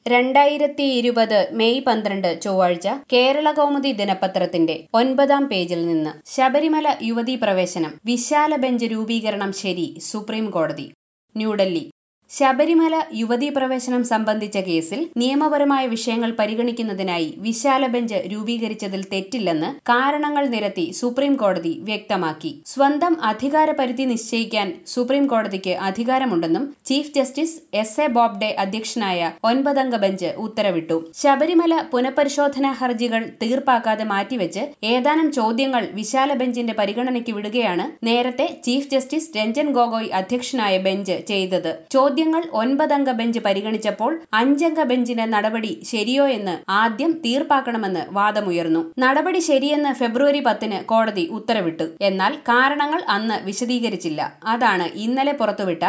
2020 May 12 ചൊവ്വാഴ്ച കേരളകൗമുദി ദിനപത്രത്തിന്റെ 9-ാം പേജിൽ നിന്ന് ശബരിമല യുവതീ പ്രവേശനം വിശാല ബെഞ്ച് രൂപീകരണം ശരി സുപ്രീം കോടതി. ന്യൂഡൽഹി ശബരിമല യുവതീ പ്രവേശനം സംബന്ധിച്ച കേസിൽ നിയമപരമായ വിഷയങ്ങൾ പരിഗണിക്കുന്നതിനായി വിശാല ബെഞ്ച് രൂപീകരിച്ചതിൽ തെറ്റില്ലെന്ന് കാരണങ്ങൾ നിരത്തി സുപ്രീം കോടതി വ്യക്തമാക്കി. സ്വന്തം അധികാര പരിധി നിശ്ചയിക്കാൻ സുപ്രീം കോടതിക്ക് അധികാരമുണ്ടെന്നും ചീഫ് ജസ്റ്റിസ് എസ്.എ. ബോബ്ഡെ അധ്യക്ഷനായ 9-അംഗ ബെഞ്ച് ഉത്തരവിട്ടു. ശബരിമല പുനഃപരിശോധനാ ഹർജികൾ തീർപ്പാക്കാതെ മാറ്റിവെച്ച് ഏതാനും ചോദ്യങ്ങൾ വിശാല ബെഞ്ചിന്റെ പരിഗണനയ്ക്ക് വിടുകയാണ് നേരത്തെ ചീഫ് ജസ്റ്റിസ് രഞ്ജൻ ഗൊഗോയ് അധ്യക്ഷനായ ബെഞ്ച് ചെയ്തത്. ചോദ്യങ്ങൾ 9-അംഗ ബെഞ്ച് പരിഗണിച്ചപ്പോൾ 5-അംഗ ബെഞ്ചിന്റെ നടപടി ശരിയോ എന്ന് ആദ്യം തീർപ്പാക്കണമെന്ന് വാദമുയർന്നു. നടപടി ശരിയെന്ന് ഫെബ്രുവരി 10-ന് കോടതി ഉത്തരവിട്ടു. എന്നാൽ കാരണങ്ങൾ അന്ന് വിശദീകരിച്ചില്ല. അതാണ് ഇന്നലെ പുറത്തുവിട്ട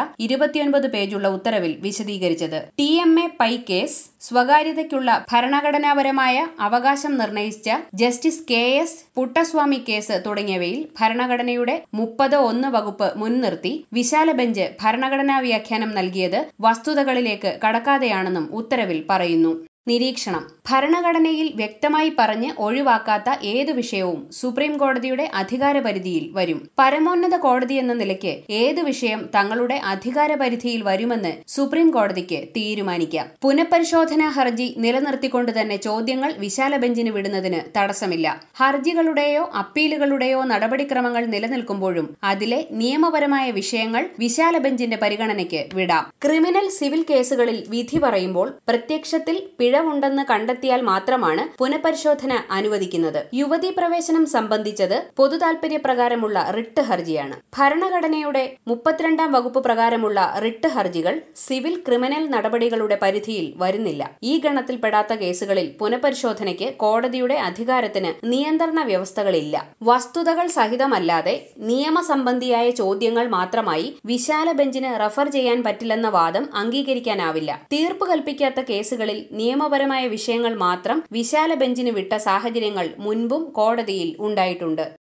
29 പേജുള്ള ഉത്തരവിൽ വിശദീകരിച്ചത്. TMA പൈ കേസ്, സ്വകാര്യതയ്ക്കുള്ള ഭരണഘടനാപരമായ അവകാശം നിർണയിച്ച ജസ്റ്റിസ് KS പുട്ടസ്വാമി കേസ് തുടങ്ങിയവയിൽ ഭരണഘടനയുടെ 30(1) വകുപ്പ് മുൻനിർത്തി വിശാല ബെഞ്ച് ഭരണഘടനാ വ്യാഖ്യാനം നൽകിയത് വസ്തുതകളിലേക്ക് കടക്കാതെയാണെന്നും ഉത്തരവിൽ പറയുന്നു. നിരീക്ഷണം: ഭരണഘടനയിൽ വ്യക്തമായി പറഞ്ഞ് ഒഴിവാക്കാത്ത ഏതു വിഷയവും സുപ്രീം കോടതിയുടെ അധികാരപരിധിയിൽ വരും. പരമോന്നത കോടതി എന്ന നിലയ്ക്ക് ഏതു വിഷയം തങ്ങളുടെ അധികാരപരിധിയിൽ വരുമെന്ന് സുപ്രീം കോടതിക്ക് തീരുമാനിക്കാം. പുനഃപരിശോധനാ ഹർജി നിലനിർത്തിക്കൊണ്ട് തന്നെ ചോദ്യങ്ങൾ വിശാല ബെഞ്ചിന് വിടുന്നതിന് തടസ്സമില്ല. ഹർജികളുടെയോ അപ്പീലുകളുടെയോ നടപടിക്രമങ്ങൾ നിലനിൽക്കുമ്പോഴും അതിലെ നിയമപരമായ വിഷയങ്ങൾ വിശാല ബെഞ്ചിന്റെ പരിഗണനയ്ക്ക് വിടാം. ക്രിമിനൽ സിവിൽ കേസുകളിൽ വിധി പറയുമ്പോൾ പ്രത്യക്ഷത്തിൽ പിഴവുണ്ടെന്ന് കണ്ടെത്തിയാൽ മാത്രമാണ് പുനഃപരിശോധന അനുവദിക്കുന്നത്. യുവതീ പ്രവേശനം സംബന്ധിച്ചത് പൊതുതാൽപര്യപ്രകാരമുള്ള റിട്ട് ഹർജിയാണ്. ഭരണഘടനയുടെ 32-ാം വകുപ്പ് പ്രകാരമുള്ള റിട്ട് ഹർജികൾ സിവിൽ ക്രിമിനൽ നടപടികളുടെ പരിധിയിൽ വരുന്നില്ല. ഈ ഗണത്തിൽപ്പെടാത്ത കേസുകളിൽ പുനഃപരിശോധനയ്ക്ക് കോടതിയുടെ അധികാരത്തിന് നിയന്ത്രണ വ്യവസ്ഥകളില്ല. വസ്തുതകൾ സഹിതമല്ലാതെ നിയമസംബന്ധിയായ ചോദ്യങ്ങൾ മാത്രമായി വിശാല ബെഞ്ചിന് റഫർ ചെയ്യാൻ പറ്റില്ലെന്ന വാദം അംഗീകരിക്കാനാവില്ല. തീർപ്പ് കൽപ്പിക്കാത്ത കേസുകളിൽ നിയമപരമായ വിഷയങ്ങൾ മാത്രം വിശാല ബെഞ്ചിന് വിട്ട സാഹചര്യങ്ങൾ മുൻപും കോടതിയിൽ ഉണ്ടായിട്ടുണ്ട്.